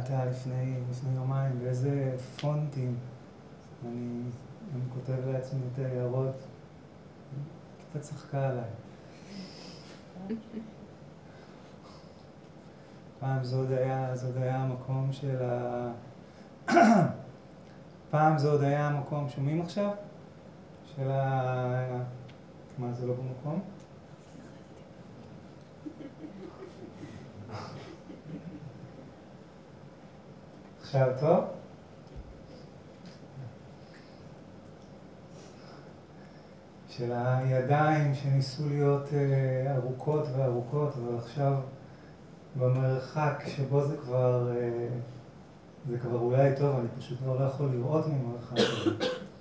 שאלת לפני יומיים באיזה פונטים אני כותב לעצמי את העיירות, קצת צחקה עליי. פעם זה עוד היה המקום של פעם זה עוד היה המקום, שומעים עכשיו? של מה, זה לא במקום? עכשיו טוב? של הידיים שניסו להיות ארוכות וארוכות, אבל עכשיו במרחק שבו זה כבר אולי טוב, אני פשוט לא יכול לראות ממרחק הזה.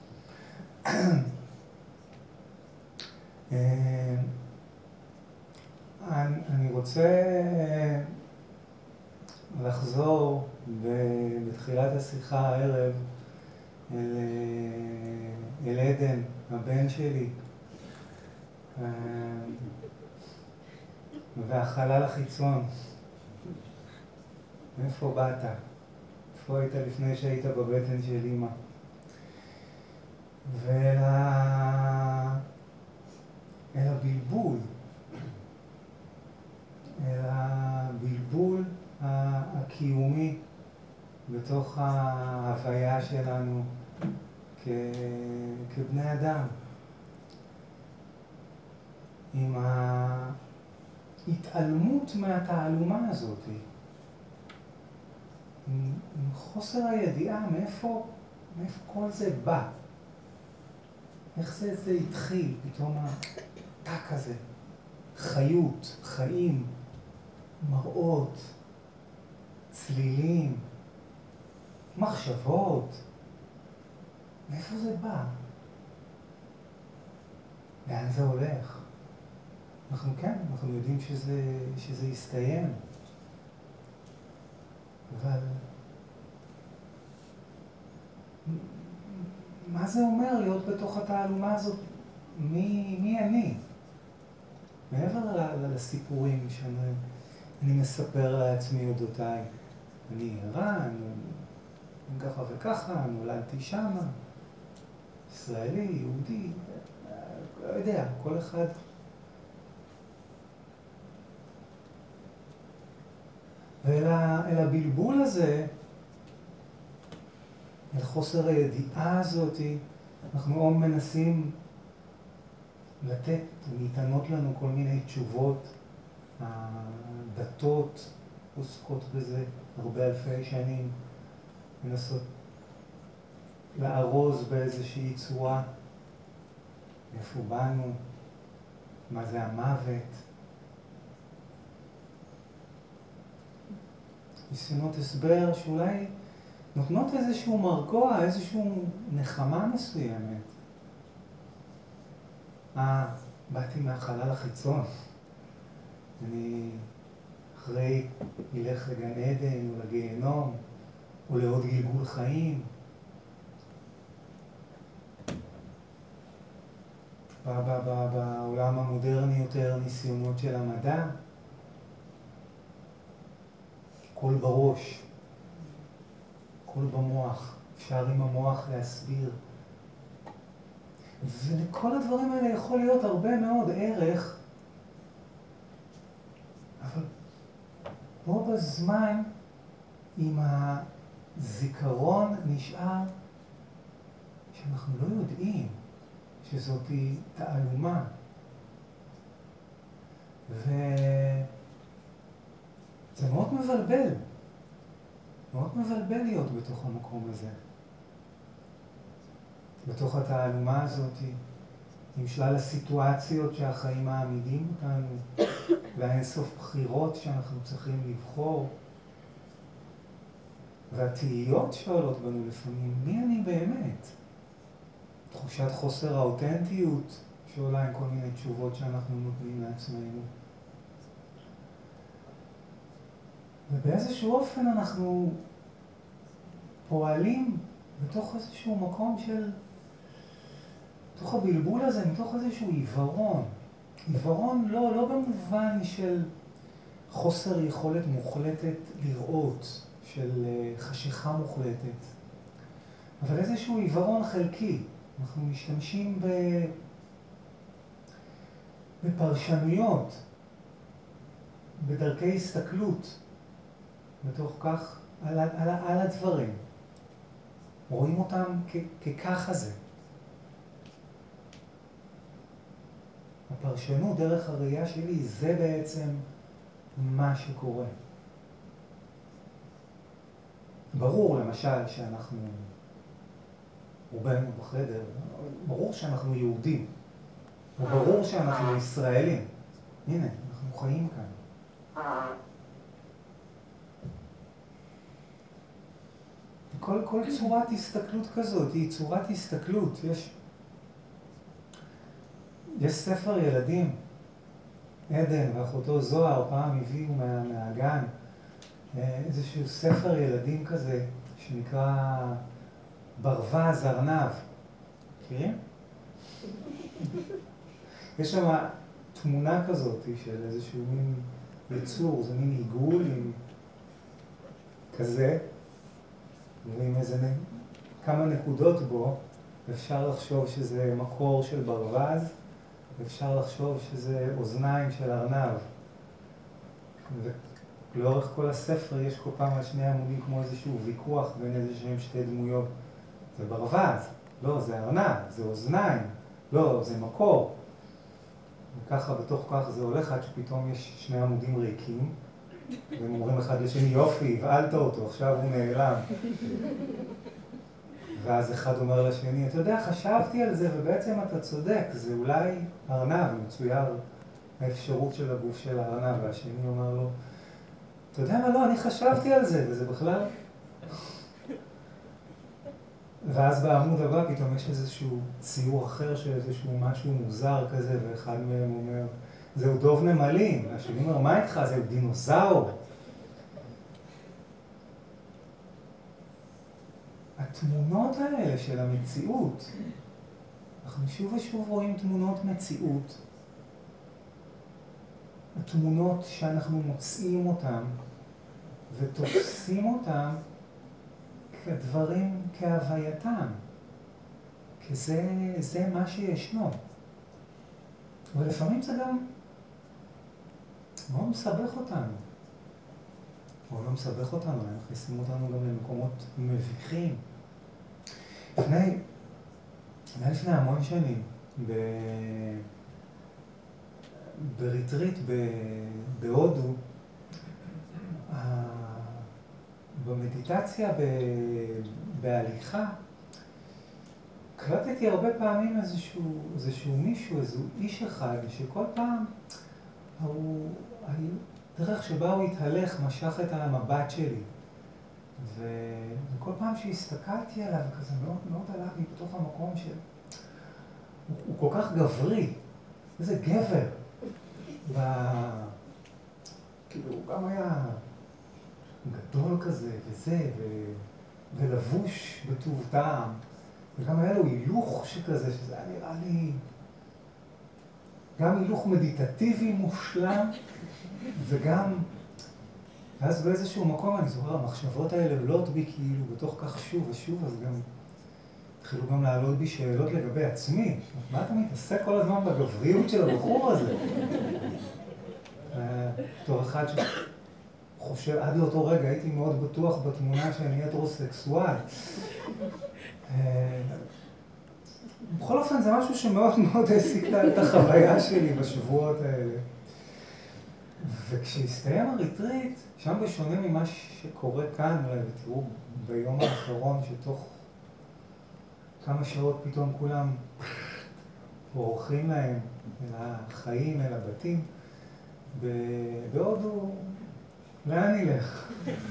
אני רוצה לחזור בתחילת השיחה הערב אל עדן, הבן שלי, והחלל החיצון. מאיפה באת? איפה היית לפני שהיית בבטן של אמא? ואל הבלבול, אל הבלבול הקיומי בתוך ההוויה שלנו כבני אדם, עם ההתעלמות מהתעלומה הזאת, עם חוסר הידיעה מאיפה כל זה בא, איך זה התחיל, פתאום הטק הזה, חיות, חיים, מראות, צלילים, מחשבות, מאיפה זה בא? לאן זה הולך? אנחנו יודעים שזה יסתיים, אבל מה זה אומר להיות בתוך התעלומה הזאת? מי אני? מעבר לסיפורים שאני מספר לעצמי אודותיי. אני ערן, ככה וככה, נולדתי שמה, ישראלי, יהודי, לא יודע, כל אחד. ואל הבלבול הזה, אל חוסר הידיעה הזאת, אנחנו מנסים לתת, ניתנות לנו כל מיני תשובות. הדתות עוסקות בזה הרבה אלפי שנים, מנסות לארוז באיזושהי צורה איפה באנו, מה זה המוות. ניסיונות הסבר שאולי נותנות איזשהו מרגוע, איזשהו נחמה מסוימת. באתי מהחלל החיצון. אני אחרי ילך לגן עדן או לגיהנום או לעוד גלגול חיים. בעולם המודרני יותר ניסיונות של המדע. קול בראש, קול במוח, אפשר עם המוח להסביר. ולכל הדברים האלה יכול להיות הרבה מאוד ערך, אבל בו בזמן עם הזיכרון נשאר שאנחנו לא יודעים שזאת תעלומה. וזה מאוד מבלבל. מאוד מבלבל להיות בתוך המקום הזה. בתוך התעלומה הזאת, עם שלל הסיטואציות שהחיים מעמידים אותנו, והאינסוף בחירות שאנחנו צריכים לבחור, והתהיות שעולות בנו לפעמים, מי אני באמת? תחושת חוסר האותנטיות שעולה עם כל מיני תשובות שאנחנו נותנים לעצמנו. ובאיזשהו אופן אנחנו פועלים בתוך איזשהו מקום של, בתוך הבלבול הזה, מתוך איזשהו עיוורון. עיוורון לא במובן של חוסר יכולת מוחלטת לראות, של חשיכה מוחלטת, אבל איזשהו עיוורון חלקי. אנחנו משתמשים בפרשנויות, בדרכי הסתכלות, בתוך כך על הדברים. רואים אותם כככה זה. הפרשנות דרך הראייה שלי זה בעצם מה שקורה. ברור למשל שאנחנו, רובנו בחדר, ברור שאנחנו יהודים, וברור שאנחנו ישראלים. הנה, אנחנו חיים כאן. כל צורת הסתכלות כזאת היא צורת הסתכלות. יש ספר ילדים, עדן ואחותו זוהר פעם הביאו מהגן, איזשהו ספר ילדים כזה שנקרא ברווז ארנב. מכירים? יש שם תמונה כזאת של איזשהו מין יצור, זה מין עיגול עם כזה, ועם איזה כמה נקודות בו. אפשר לחשוב שזה מקור של ברווז, ואפשר לחשוב שזה אוזניים של ארנב. ולאורך כל הספר יש כל פעם על שני עמודים כמו איזשהו ויכוח בין איזשהם שתי דמויות. זה ברווז, לא, זה ארנב, זה אוזניים, לא, זה מקור. וככה בתוך כך זה הולך עד שפתאום יש שני עמודים ריקים, והם אומרים אחד לשני, יופי, הבעלת אותו, עכשיו הוא נעלם. ואז אחד אומר לשני, אתה יודע, חשבתי על זה, ובעצם אתה צודק, זה אולי ארנב, מצויר האפשרות של הגוף של הארנב, והשני אומר לו, אתה יודע מה, לא, אני חשבתי על זה, וזה בכלל... ואז בעמוד הבא פתאום יש איזשהו ציור אחר של איזשהו משהו מוזר כזה, ואחד מהם אומר, זהו דוב נמלים, והשני אומר, מה איתך? זהו דינוזאור. התמונות האלה של המציאות, אנחנו שוב ושוב רואים תמונות מציאות, התמונות שאנחנו מוצאים אותן ותופסים אותן כדברים כהווייתם, כי זה מה שישנו. ולפעמים זה גם מאוד מסבך אותנו. או לא מסבך אותנו, הם מכניסים אותנו גם למקומות מביכים. לפני המון שנים, בריטריט בהודו, במדיטציה בהליכה, קלטתי הרבה פעמים איזשהו מישהו, איזשהו איש אחד, שכל פעם דרך שבה הוא התהלך משך את המבט שלי. וכל פעם שהסתכלתי עליו, כזה מאוד מאוד עליו לי בתוך המקום הוא כל כך גברי, איזה גבר. כאילו, הוא גם היה גדול כזה וזה, ולבוש בטוב טעם. וגם היה לו הילוך שכזה, שזה היה נראה לי גם הילוך מדיטטיבי מושלם, וגם, ואז באיזשהו מקום אני זוכר, המחשבות האלה עולות בי כאילו בתוך כך שוב ושוב, אז גם התחילו גם לעלות בי שאלות לגבי עצמי. מה אתה מתעסק כל הזמן בגבריות של הבחור הזה? בתור אחד שחושב, עד לאותו רגע הייתי מאוד בטוח בתמונה שאני הטרוסקסואל. בכל אופן זה משהו שמאוד מאוד העסיק את החוויה שלי בשבועות האלה. וכשהסתיים הריטריט, שם בשונה ממה שקורה כאן, אולי ותראו ביום האחרון שתוך כמה שעות פתאום כולם בורחים להם אל החיים, אל הבתים, בהודו, לאן נלך?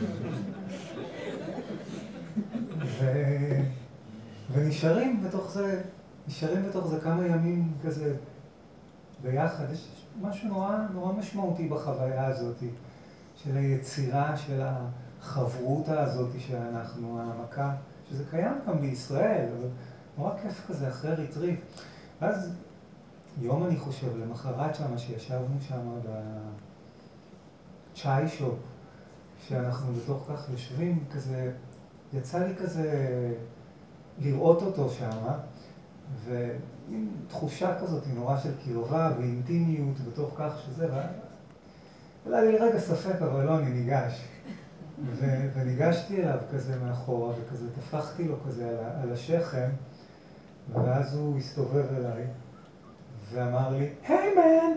ונשארים בתוך זה כמה ימים כזה ביחד. יש משהו נורא משמעותי בחוויה הזאת, של היצירה, של החברותה הזאת שאנחנו, העמקה, שזה קיים כאן בישראל, אבל נורא כיף כזה אחרי ריטריט. ואז יום אני חושב, למחרת שם, שישבנו שם בצ'אי שופ כשאנחנו בתוך כך יושבים, כזה, יצא לי כזה לראות אותו שמה, ועם תחושה כזאת, נורא של קרבה ואינטימיות בתוך כך שזה, אולי לי לרגע ספק, אבל לא, אני ניגש. וניגשתי אליו כזה מאחורה, וכזה טפחתי לו כזה על השכם, ואז הוא הסתובב אליי, ואמר לי, היי מן!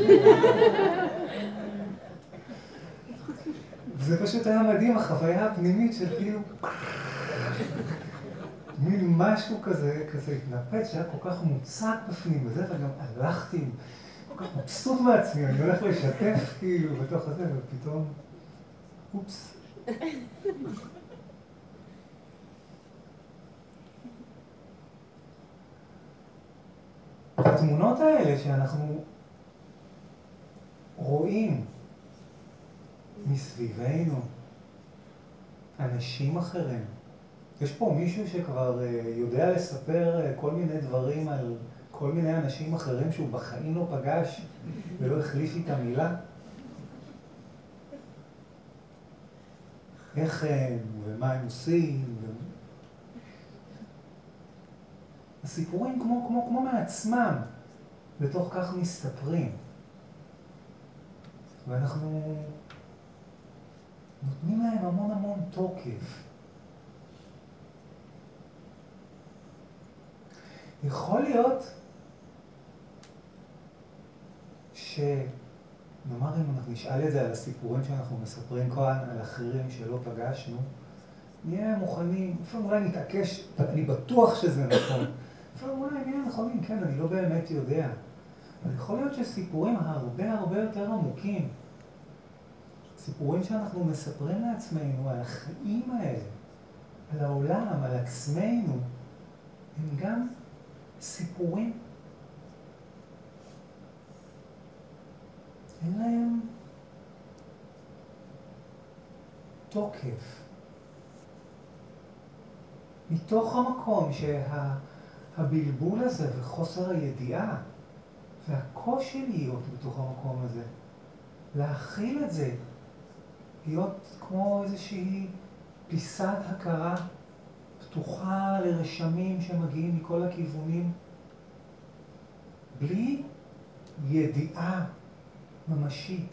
זה פשוט היה מדהים, החוויה הפנימית של כאילו, מין משהו כזה התנפץ שהיה כל כך מוצק בפנים וזה, וגם הלכתי כל כך מבסוט מעצמי, אני הולך לשתף כאילו בתוך הזה, ופתאום, אופס. התמונות האלה שאנחנו רואים מסביבנו, אנשים אחרים, יש פה מישהו שכבר יודע לספר כל מיני דברים על כל מיני אנשים אחרים שהוא בחיים לא פגש ולא החליף איתה מילה? איך הם ומה הם עושים? הסיפורים כמו מעצמם, בתוך כך מסתפרים. ואנחנו נותנים להם המון תוקף. יכול להיות נאמר אם אנחנו נשאל את זה על הסיפורים שאנחנו מספרים כאן, על אחרים שלא פגשנו, נהיה מוכנים, לפעמים אולי נתעקש, אני בטוח שזה נכון. לפעמים אולי נהיה נכונים, כן, אני לא באמת יודע. אבל יכול להיות שסיפורים הרבה יותר עמוקים, סיפורים שאנחנו מספרים לעצמנו על החיים האלה, על העולם, על עצמנו, הם גם סיפורים. אין להם תוקף. מתוך המקום שהבלבול הזה וחוסר הידיעה והקושי להיות בתוך המקום הזה, להכיל את זה, להיות כמו איזושהי פיסת הכרה פתוחה לרשמים שמגיעים מכל הכיוונים, בלי ידיעה ממשית.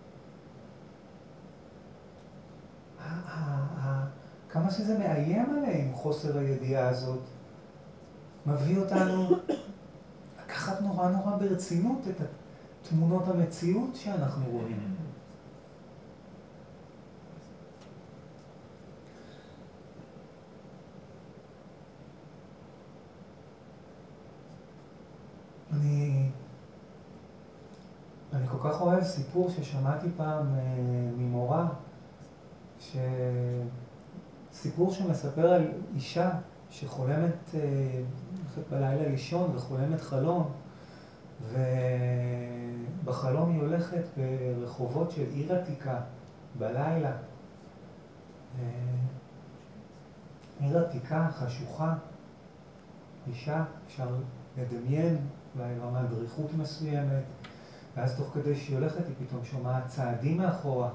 כמה שזה מאיים עליהם, חוסר הידיעה הזאת, מביא אותנו לקחת נורא ברצינות את תמונות המציאות שאנחנו רואים. אני כל כך אוהב סיפור ששמעתי פעם ממורה, סיפור שמספר על אישה שחולמת, הולכת בלילה לישון וחולמת חלום, ובחלום היא הולכת ברחובות של עיר עתיקה בלילה. עיר עתיקה, חשוכה, אישה, אפשר לדמיין אולי רמת דריכות מסוימת, ואז תוך כדי שהיא הולכת היא פתאום שומעת צעדים מאחורה,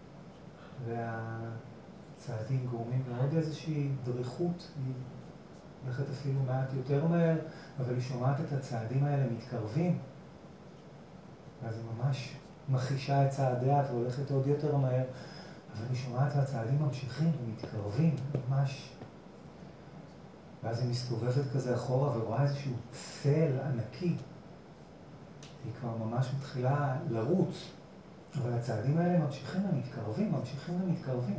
והצעדים גורמים לעוד איזושהי דריכות, היא הולכת אפילו מעט יותר מהר, אבל היא שומעת את הצעדים האלה מתקרבים, ואז היא ממש מחישה את צעדיה והולכת עוד יותר מהר, אבל היא שומעת והצעדים ממשיכים ומתקרבים, ממש. ואז היא מסתובבת כזה אחורה ורואה איזשהו צל ענקי. היא כבר ממש מתחילה לרוץ, אבל הצעדים האלה ממשיכים ומתקרבים.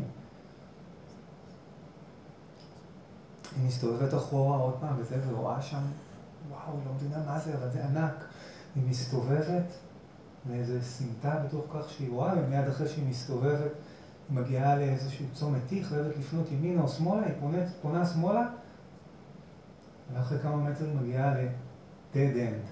היא מסתובבת אחורה עוד פעם וזה, ורואה שם, וואו, לא מבינה מה זה, אבל זה ענק. היא מסתובבת לאיזה סמטה בתוך כך שהיא רואה, ומיד אחרי שהיא מסתובבת, היא מגיעה לאיזשהו צומת תיך, ואוהבת לפנות ימינה או שמאלה, היא פונה שמאלה, ואחרי כמה מטר היא מגיעה ל-dead end.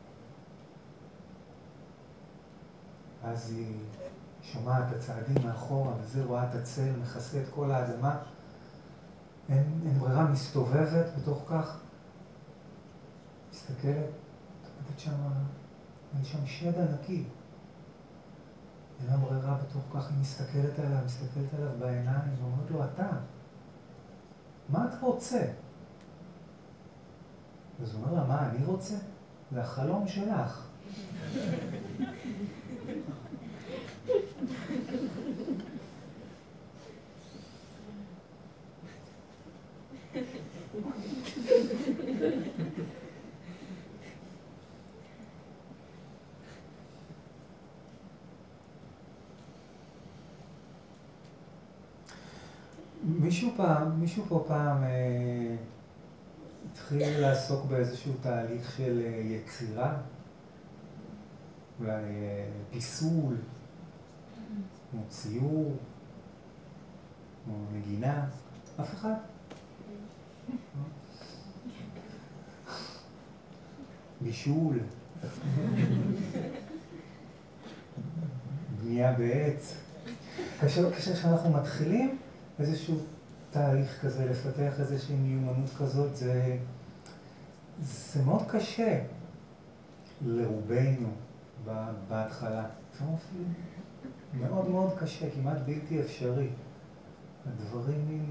אז היא שומעת את הצעדים מאחורה, וזה רואה את הצל, מכסה את כל האדמה. אין ברירה, מסתובבת בתוך כך, מסתכלת, עומדת שם, אין שם שד ענקי. אין לה ברירה בתוך כך, היא מסתכלת עליו בעיניים, ואומרת לו, אתה, מה אתה רוצה? אז הוא אומר לה, מה אני רוצה? זה החלום שלך. מישהו פה פעם התחיל לעסוק באיזשהו תהליך של יצירה, אולי פיסול, או ציור, או נגינה, אף אחד? בישול, בנייה בעץ. כשאנחנו מתחילים איזשהו תהליך כזה, לפתח איזושהי מיומנות כזאת, זה מאוד קשה לרובנו בהתחלה. מאוד מאוד קשה, כמעט בלתי אפשרי. הדברים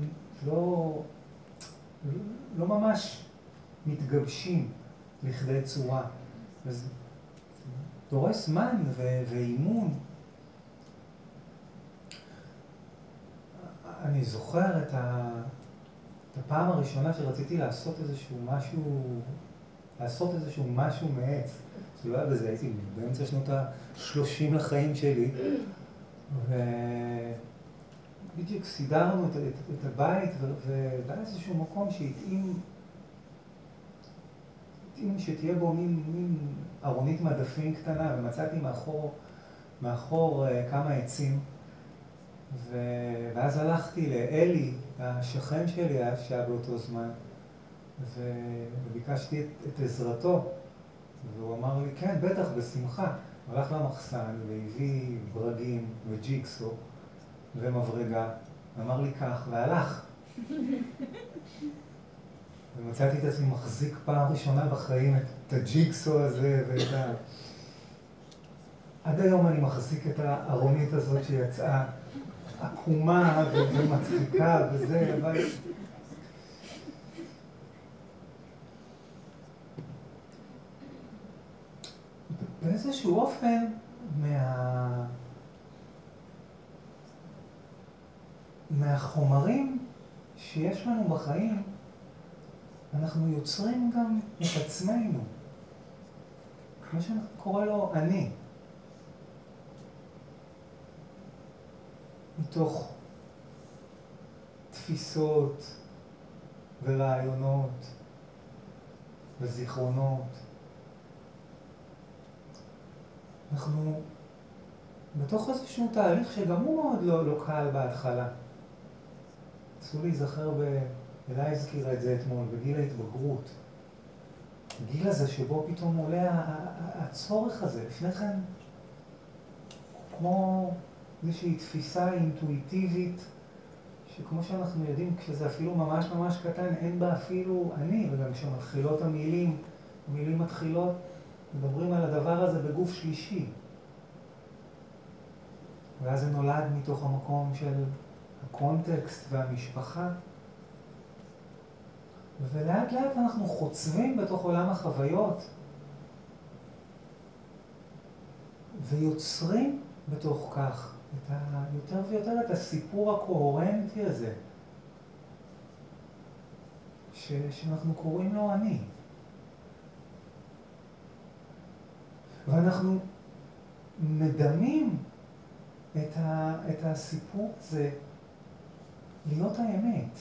לא ממש מתגבשים לכדי צורה. אז דורש זמן ואימון. אני זוכר את הפעם הראשונה שרציתי לעשות איזשהו משהו מעץ. זה לא היה בזה, הייתי באמצע שנות ה-30 לחיים שלי, ובדיוק סידרנו את הבית, והיה איזשהו מקום שהתאים שתהיה בו מין ארונית מדפים קטנה, ומצאתי מאחור כמה עצים. ואז הלכתי לאלי, השכן שלי שהיה באותו זמן, וביקשתי את עזרתו, והוא אמר לי, כן, בטח, בשמחה. הוא הלך למחסן והביא ברגים וג'יקסו ומברגה, ואמר לי כך, והלך. ומצאתי את עצמי מחזיק פעם ראשונה בחיים את הג'יקסו הזה עד היום אני מחזיק את הארונית הזאת שיצאה עקומה ומצחיקה וזה, אבל... באיזשהו אופן מהחומרים שיש לנו בחיים, אנחנו יוצרים גם את עצמנו. כמו שאנחנו קורא לו אני. מתוך תפיסות ורעיונות וזיכרונות. אנחנו בתוך איזשהו תהליך שגם הוא מאוד לא קל בהתחלה. אסור להיזכר אולי הזכירה את זה אתמול, בגיל ההתבגרות. הגיל הזה שבו פתאום עולה הצורך הזה. לפני כן, כמו איזושהי תפיסה אינטואיטיבית, שכמו שאנחנו יודעים, כשזה אפילו ממש ממש קטן, אין בה אפילו אני, וגם כשמתחילות המילים מתחילות, מדברים על הדבר הזה בגוף שלישי. ואז זה נולד מתוך המקום של הקונטקסט והמשפחה. ולאט לאט אנחנו חוצבים בתוך עולם החוויות, ויוצרים בתוך כך יותר ויותר את הסיפור הקוהרנטי הזה, שאנחנו קוראים לו אני. ואנחנו מדמים את הסיפור הזה להיות האמת.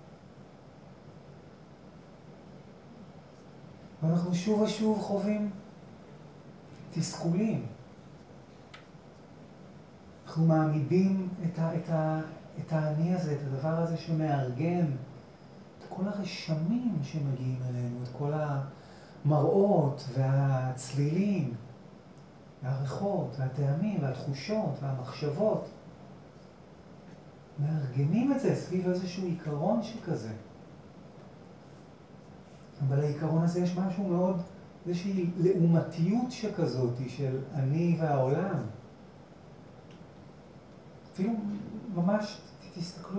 ואנחנו שוב ושוב חווים תסכולים. אנחנו מעמידים את האני הזה, את הדבר הזה שמארגן את כל הרשמים שמגיעים אלינו, את כל המראות והצלילים, והריחות, והטעמים, והתחושות, והמחשבות. מארגנים את זה סביב איזשהו עיקרון שכזה. אבל לעיקרון הזה יש משהו מאוד, איזושהי לעומתיות שכזאת של אני והעולם. אפילו ממש תסתכלו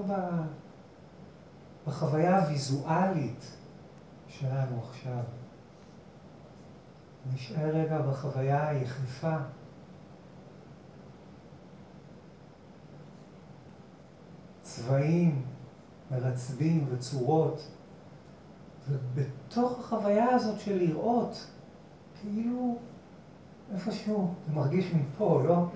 בחוויה הוויזואלית שלנו עכשיו. נשאר רגע בחוויה היחפה. צבעים, מרצדים וצורות. ובתוך החוויה הזאת של לראות, כאילו איפשהו, זה מרגיש מפה, לא?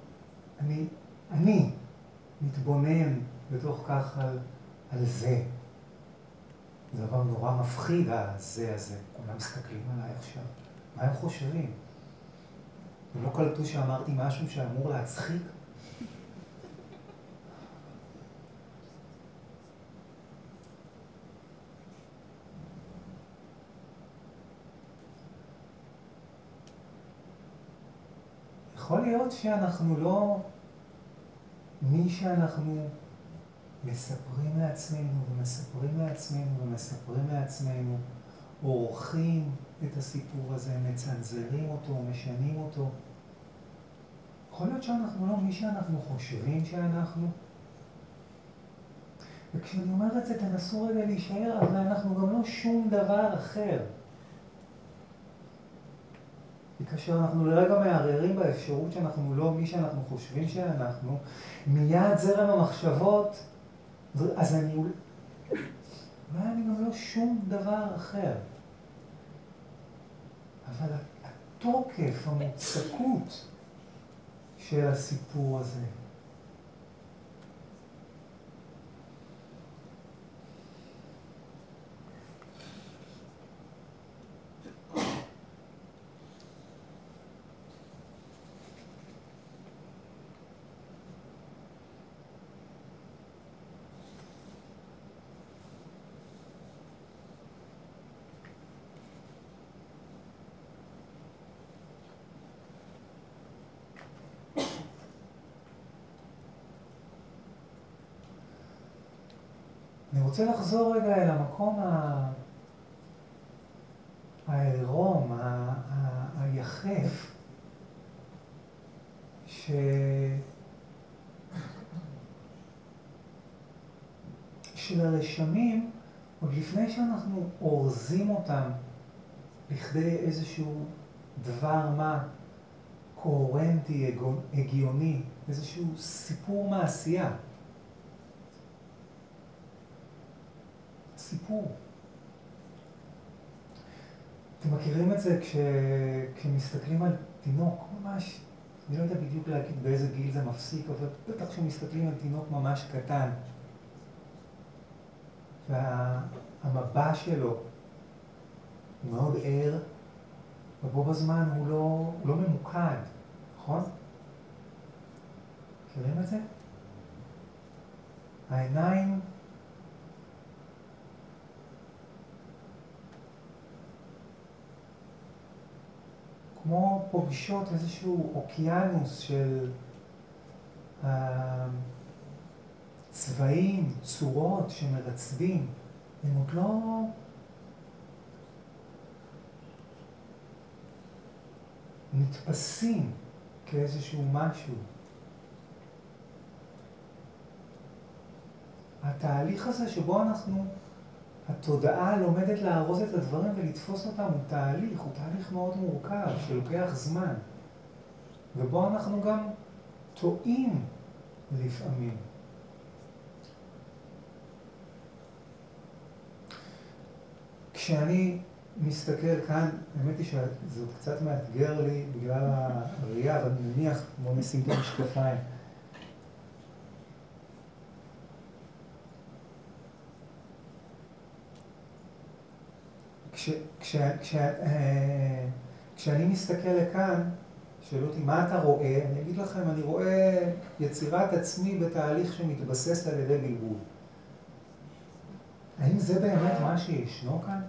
אני מתבונן בתוך כך על זה. זה דבר נורא מפחיד, הזה. כולם מסתכלים עליי עכשיו. מה הם חושבים? הם לא קלטו שאמרתי משהו שאמור להצחיק? יכול להיות שאנחנו לא מי שאנחנו מספרים לעצמנו ומספרים לעצמנו, עורכים את הסיפור הזה, מצנזרים אותו, משנים אותו. יכול להיות שאנחנו לא מי שאנחנו חושבים שאנחנו. וכשאני אומר את זה, תנסו רגע להישאר, אבל אנחנו גם לא שום דבר אחר. וכאשר אנחנו לרגע מערערים באפשרות שאנחנו לא מי שאנחנו חושבים שאנחנו, מיד זרם המחשבות, אז אני גם לא שום דבר אחר. אבל התוקף, המוצקות של הסיפור הזה, אני רוצה לחזור רגע אל המקום העירום, היחף, של הרשמים, עוד לפני שאנחנו אורזים אותם לכדי איזשהו דבר מה קוהרנטי, הגיוני, איזשהו סיפור מעשייה. סיפור. אתם מכירים את זה כשמסתכלים על תינוק, ממש, אני לא יודע בדיוק להגיד באיזה גיל זה מפסיק, אבל בטח כשמסתכלים על תינוק ממש קטן, והמבע שלו הוא מאוד ער, ובו בזמן הוא לא ממוקד, נכון? מכירים את זה? העיניים כמו פוגשות איזשהו אוקיינוס של צבעים, צורות שמרצדים, הם עוד לא נתפסים כאיזשהו משהו. התהליך הזה שבו התודעה לומדת לארוז את הדברים ולתפוס אותם הוא תהליך מאוד מורכב שלוקח זמן. ובו אנחנו גם טועים לפעמים. כשאני מסתכל כאן, האמת היא שזה קצת מאתגר לי בגלל הראייה, אבל נניח בוא נשים את המשקפיים. כשאני מסתכל לכאן, שאלו אותי, מה אתה רואה? אני אגיד לכם, אני רואה יצירת עצמי בתהליך שמתבסס על ידי בלבול. האם זה באמת מה שישנו כאן?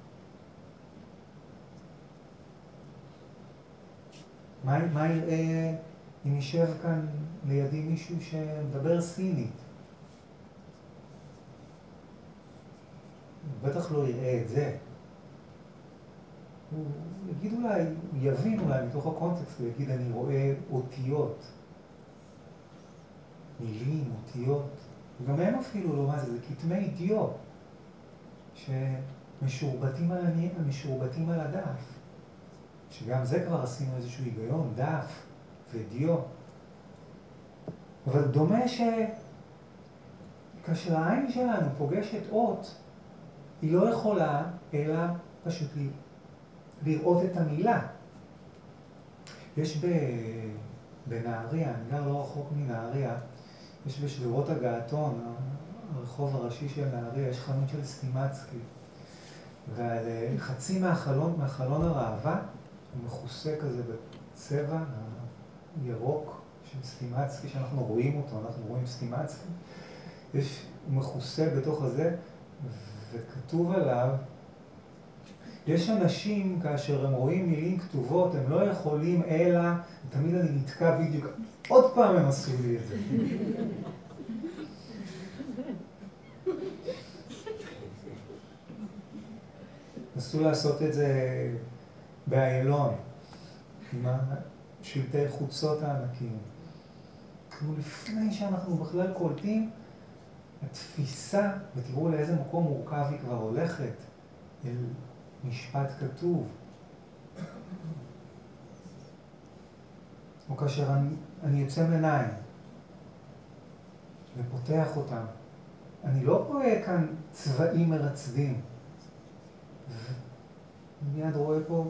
מה יראה אם יישב כאן לידי מישהו שמדבר סינית? הוא בטח לא יראה את זה. הוא יגיד אולי, הוא יבין אולי מתוך הקונטקסט, הוא יגיד, אני רואה אותיות. מילים, אותיות, וגם הם אפילו לא מה זה, זה כתמי דיו, שמשורבטים על הדף, שגם זה כבר עשינו איזשהו היגיון, דף ודיו. אבל דומה שכאשר העין שלנו פוגשת אות, היא לא יכולה אלא פשוט לראות את המילה. יש בנהריה, אני גר לא רחוק מנהריה, יש בשדרות הגעתון, הרחוב הראשי של נהריה, יש חנות של סטימצקי. ועל חצי מהחלון הראווה, הוא מכוסה כזה בצבע הירוק של סטימצקי, שאנחנו רואים אותו, אנחנו רואים סטימצקי. הוא מכוסה בתוך הזה, וכתוב עליו, יש אנשים, כאשר הם רואים מילים כתובות, הם לא יכולים אלא, תמיד אני נתקע בדיוק, עוד פעם הם עשו לי את זה. נסו לעשות את זה באיילון, עם שלטי חוצות הענקים. כמו לפני שאנחנו בכלל קולטים, התפיסה, ותראו לאיזה מקום מורכב היא כבר הולכת, אל משפט כתוב. או כאשר אני יוצא מעיניים ופותח אותם, אני לא רואה כאן צבעים מרצדים. מיד רואה פה,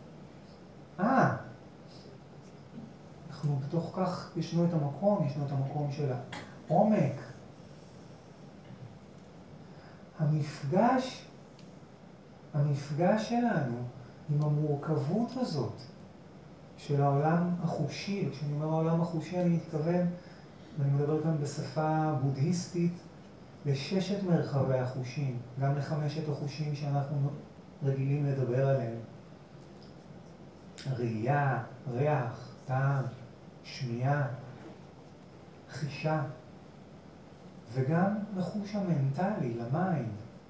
אנחנו בתוך כך ישנו את המקום של העומק. המפגש שלנו עם המורכבות הזאת של העולם החושי, כשאני אומר העולם החושי אני מתכוון, ואני מדבר כאן בשפה בודהיסטית, לששת מרחבי החושים, גם לחמשת החושים שאנחנו רגילים לדבר עליהם. ראייה, ריח, טעם, שמיעה, חישה, וגם לחוש המנטלי, למיינד.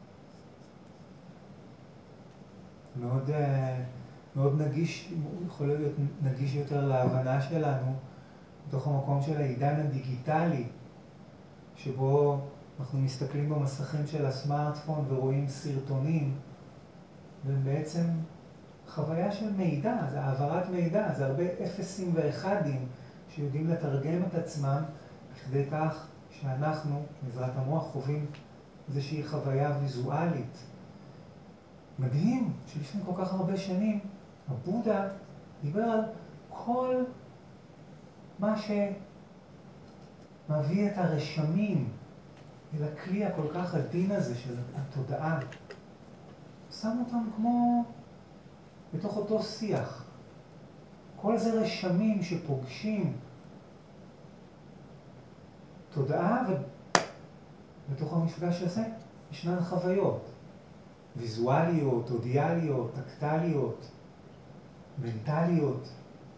מאוד נגיש, יכול להיות נגיש יותר להבנה שלנו בתוך המקום של העידן הדיגיטלי, שבו אנחנו מסתכלים במסכים של הסמארטפון ורואים סרטונים, ובעצם חוויה של מידע, זה העברת מידע, זה הרבה אפסים ואחדים שיודעים לתרגם את עצמם בכדי כך שאנחנו, בעזרת המוח, חווים איזושהי חוויה ויזואלית. מדהים שלפני כל כך הרבה שנים הבודה דיבר על כל מה שמביא את הרשמים אל הכלי הכל כך עדין הזה של התודעה. שם אותם כמו בתוך אותו שיח. כל זה רשמים שפוגשים תודעה, ובתוך המפגש הזה ישנן חוויות. ויזואליות, אודיאליות, טקטליות, מנטליות.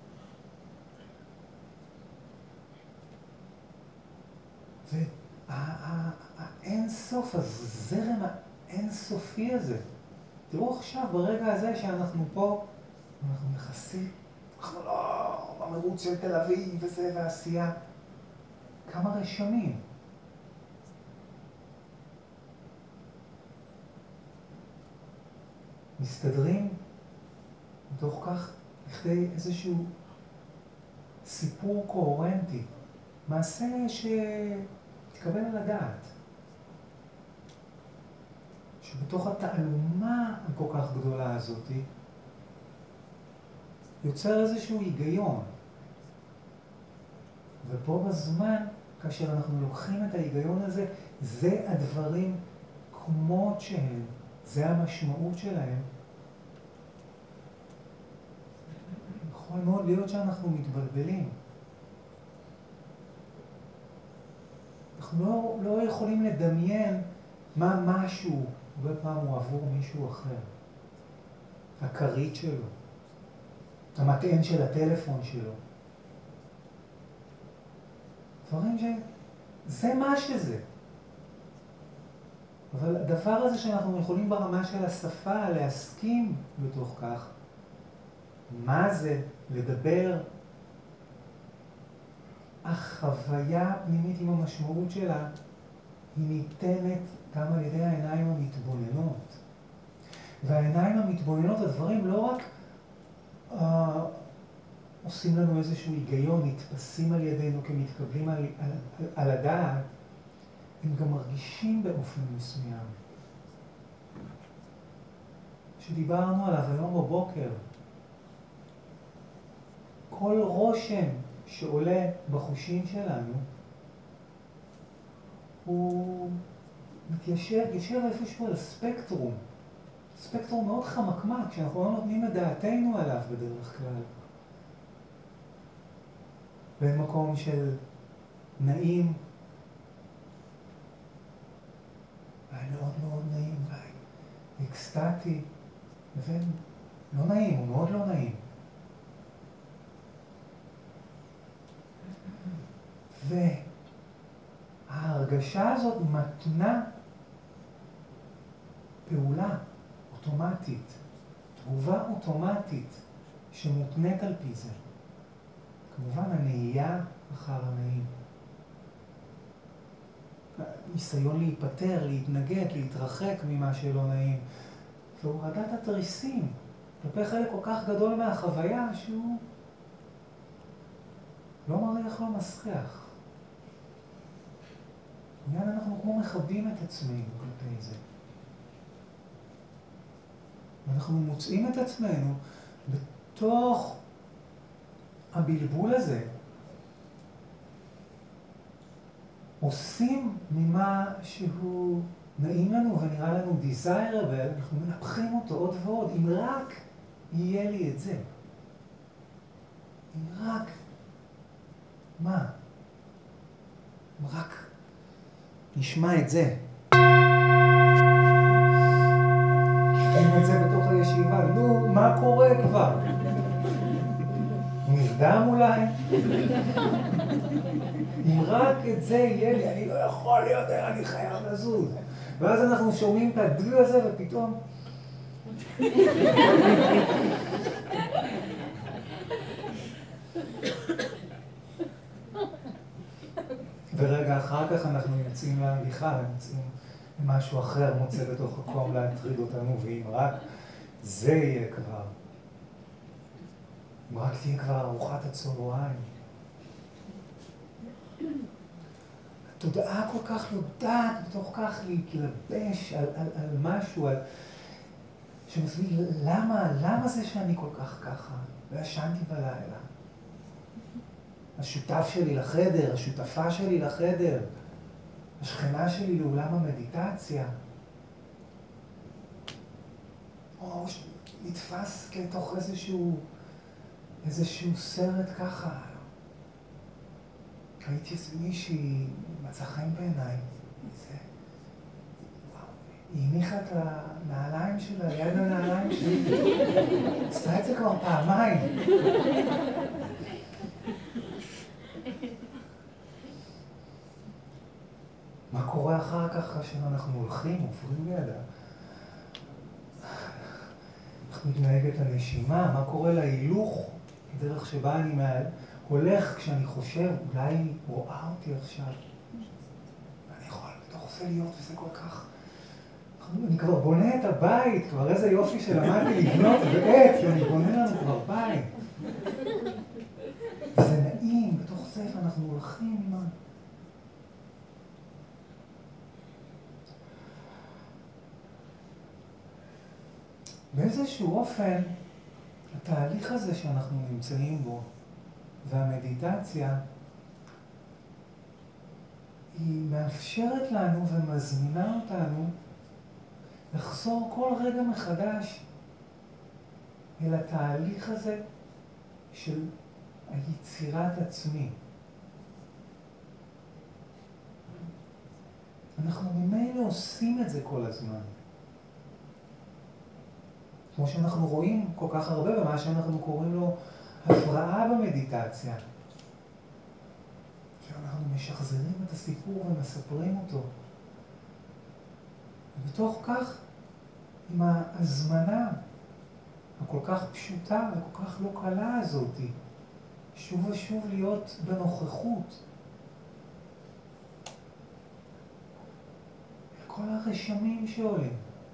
והאינסוף, הזרם האינסופי הזה. תראו עכשיו, ברגע הזה שאנחנו פה, אנחנו יחסית, אנחנו לא במרוץ של תל אביב וזה ועשייה. כמה רשמים. מסתדרים מתוך כך לכדי איזשהו סיפור קוהרנטי, מעשה שתקבל על הדעת, שבתוך התעלומה הכל כך גדולה הזאת יוצר איזשהו היגיון. ופה בזמן, כאשר אנחנו לוקחים את ההיגיון הזה, זה הדברים כמות שהם, זה המשמעות שלהם. יכול מאוד להיות שאנחנו מתבלבלים. אנחנו לא יכולים לדמיין מה משהו, הרבה פעם הוא עבור מישהו אחר. הכרית שלו, המטען של הטלפון שלו. דברים שזה מה שזה. אבל הדבר הזה שאנחנו יכולים ברמה של השפה להסכים בתוך כך, מה זה לדבר החוויה הפנימית עם המשמעות שלה, היא ניתנת גם על ידי העיניים המתבוננות. והעיניים המתבוננות, הדברים לא רק עושים לנו איזשהו היגיון, נתפסים על ידינו כמתקבלים על הדעת, הם גם מרגישים באופן מסוים. שדיברנו עליו היום בבוקר, כל רושם שעולה בחושים שלנו, הוא יושב איפשהו על ספקטרום. ספקטרום מאוד חמקמק, שאנחנו לא נותנים את דעתנו עליו בדרך כלל. בין מקום של נעים, אולי מאוד מאוד נעים, אולי אקסטטי, לבין לא נעים, הוא מאוד לא נעים. וההרגשה הזאת מתנה פעולה אוטומטית, תגובה אוטומטית שמותנית על פי זה. כמובן הנהייה אחר הנעים. ניסיון להיפטר, להתנגד, להתרחק ממה שלא נעים. והורדת התריסים כלפי חלק כל כך גדול מהחוויה שהוא לא מריח, לא מסריח. מיד אנחנו כמו מכבים את עצמנו כלפי זה. ואנחנו מוצאים את עצמנו בתוך הבלבול הזה. עושים ממה שהוא נעים לנו ונראה לנו desirable, אנחנו מנפחים אותו עוד ועוד. אם רק יהיה לי את זה. אם רק... מה? אם רק נשמע את זה. נשמע את זה בתוך הישיבה. נו, מה קורה כבר? נרדם אולי? אם רק את זה יהיה לי, אני לא יכול להיות, אני חייב לזוז. ואז אנחנו שומעים את הדו הזה ופתאום... ורגע אחר כך אנחנו יוצאים להליכה, יוצאים משהו אחר מוצא בתוך הקום להטריד אותנו, ואם רק זה יהיה כבר. אם רק תהיה כבר ארוחת הצהריים. התודעה כל כך יודעת בתוך כך להתלבש על משהו, שמסביר למה זה שאני כל כך ככה? לא ישנתי בלילה. השותף שלי לחדר, השותפה שלי לחדר, השכנה שלי לעולם המדיטציה. או נתפס לתוך איזשהו סרט ככה. ראיתי איזה מישהי מצא חן בעיניי. היא הניחה את הנעליים שלה ליד הנעליים שלי. עשתה את זה כבר פעמיים. מה קורה אחר כך כאשר אנחנו הולכים, עוברים לידה? איך מתנהגת הנשימה? מה קורה להילוך? דרך שבה אני הולך כשאני חושב, אולי היא רואה אותי עכשיו. אני יכול בתוך זה להיות, וזה כל כך... אני כבר בונה את הבית, כבר איזה יופי שלמדתי לבנות בעץ, ואני בונה לנו כבר בית. זה נעים, בתוך זה אנחנו הולכים עם באיזשהו אופן, התהליך הזה שאנחנו נמצאים בו, והמדיטציה, היא מאפשרת לנו ומזמינה אותנו לחזור כל רגע מחדש אל התהליך הזה של היצירת עצמי. אנחנו ממילא עושים את זה כל הזמן. כמו שאנחנו רואים כל כך הרבה במה שאנחנו קוראים לו הפרעה במדיטציה. שאנחנו משחזרים את הסיפור ומספרים אותו. ובתוך כך, עם ההזמנה הכל כך פשוטה וכל כך לא קלה הזאת, שוב ושוב להיות בנוכחות. כל הרשמים שעולים.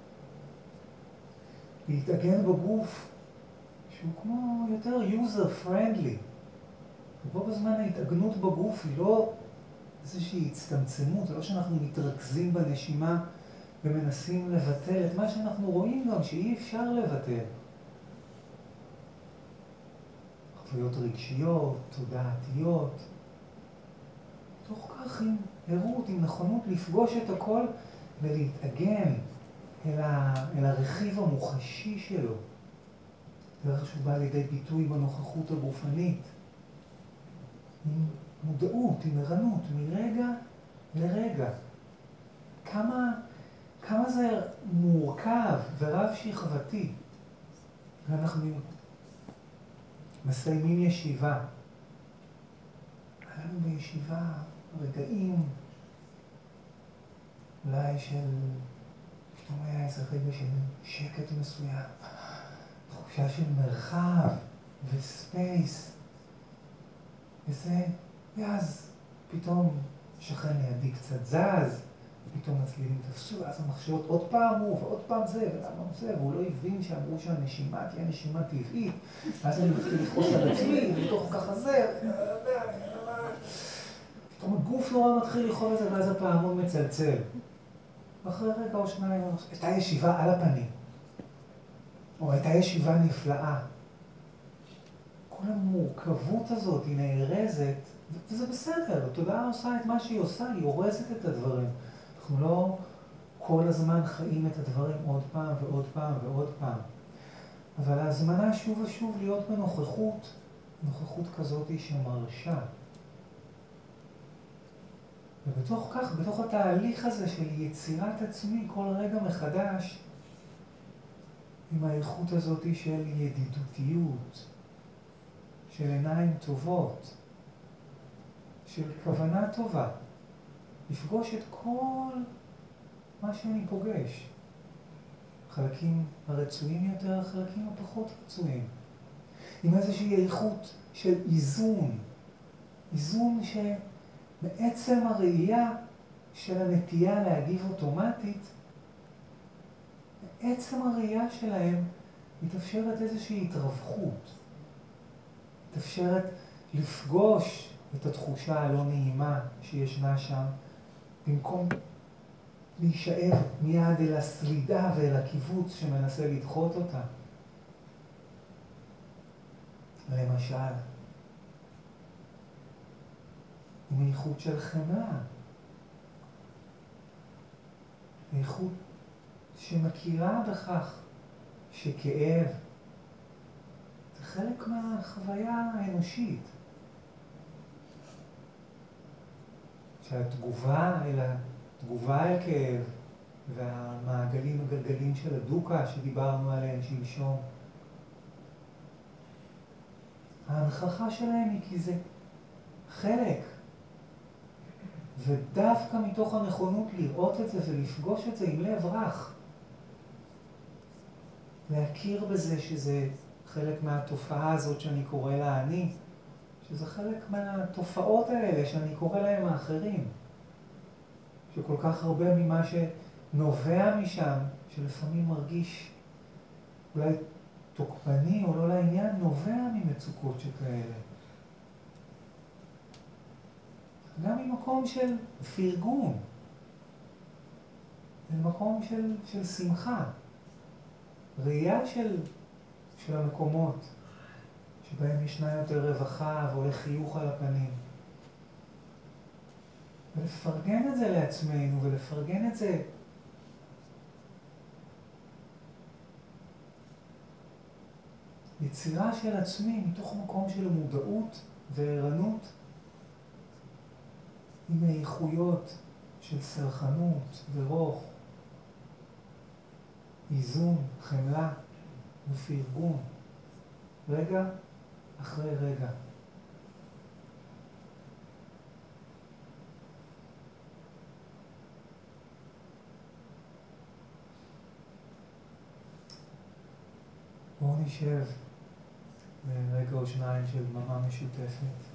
להתאגן בגוף שהוא כמו יותר user friendly. ובו בזמן ההתאגנות בגוף היא לא איזושהי הצטמצמות, זה לא שאנחנו מתרכזים בנשימה ומנסים לבטל את מה שאנחנו רואים גם שאי אפשר לבטל. חוויות רגשיות, תודעתיות. תוך כך עם ערות, עם נכונות לפגוש את הכל ולהתאגן אל הרכיב המוחשי שלו. דרך שהוא בא לידי ביטוי בנוכחות הגופנית. עם מודעות, עם ערנות, מרגע לרגע. כמה זה מורכב ורב שכבתי. ואנחנו מסיימים ישיבה. היה לנו בישיבה רגעים אולי של, פתאום היה איזה רגע של שקט מסוים, תחושה של מרחב וספייס, ואז פתאום שכן לידי קצת זז, פתאום הצלילים תפסו, אז המחשבות עוד פעם הוא ועוד פעם זה, ולמה זה, והוא לא הבין שאמרו שהנשימה תהיה נשימה טבעית, ואז אני מתחיל לכעוס על עצמי, ומתוך ככה זה, פתאום הגוף נורא מתחיל לכאוב את זה, ואז הפעמון מצלצל. ואחרי רגע או שניים, הייתה ישיבה על הפנים, או הייתה ישיבה נפלאה. כל המורכבות הזאת היא נארזת, וזה בסדר, התודעה עושה את מה שהיא עושה, היא הורסת את הדברים. אנחנו לא כל הזמן חיים את הדברים עוד פעם ועוד פעם ועוד פעם. אבל ההזמנה שוב ושוב להיות בנוכחות, נוכחות כזאת היא שמרשה. ובתוך כך, בתוך התהליך הזה של יצירת עצמי כל רגע מחדש, עם האיכות הזאת של ידידותיות, של עיניים טובות, של כוונה טובה, לפגוש את כל מה שאני פוגש. חלקים הרצויים יותר, חלקים הפחות רצויים. עם איזושהי איכות של איזון. איזון שבעצם הראייה של הנטייה להגיב אוטומטית, בעצם הראייה שלהם מתאפשרת איזושהי התרווחות. מתאפשרת לפגוש את התחושה הלא נעימה שישנה שם, במקום להישאב מיד אל הסלידה ואל הקיבוץ שמנסה לדחות אותה. למשל, עם איכות של חמלה. איכות שמכירה בכך שכאב זה חלק מהחוויה האנושית. שהתגובה אל כאב והמעגלים הגלגלים של הדוקה שדיברנו עליהם שלשום, ההנכחה שלהם היא כי זה חלק. ודווקא מתוך הנכונות לראות את זה ולפגוש את זה עם לב רך. להכיר בזה שזה חלק מהתופעה הזאת שאני קורא לה אני, שזה חלק מהתופעות האלה שאני קורא להם האחרים. שכל כך הרבה ממה שנובע משם, שלפעמים מרגיש אולי תוקפני או לא לעניין, נובע ממצוקות שכאלה. גם ממקום של פרגון, ממקום של שמחה, ראייה של המקומות שבהם ישנה יותר רווחה ועולה חיוך על הפנים. ולפרגן את זה לעצמנו ולפרגן את זה יצירה של עצמי מתוך מקום של מודעות וערנות עם איכויות של סלחנות ורוך, איזון, חמלה ופרגון, רגע אחרי רגע. בואו נשב ורגע או שניים של דממה משותפת.